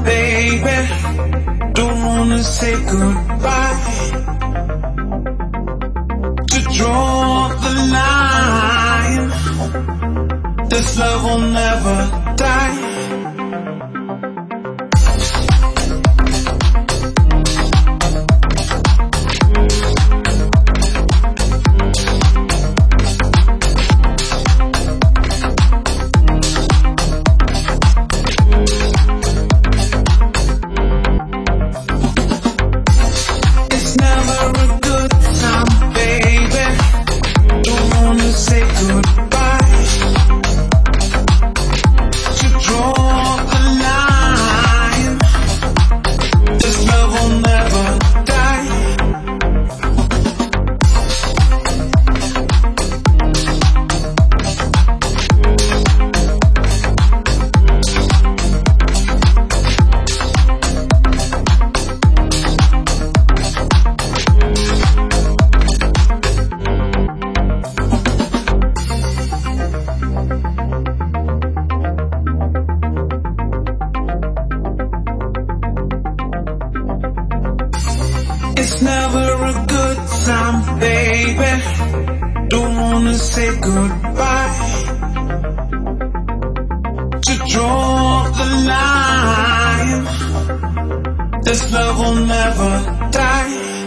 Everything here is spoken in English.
baby. Don't wanna say goodbye. To draw the line, this love will never die. It's never a good time, baby. Don't wanna say goodbye. To draw the line, this love will never die.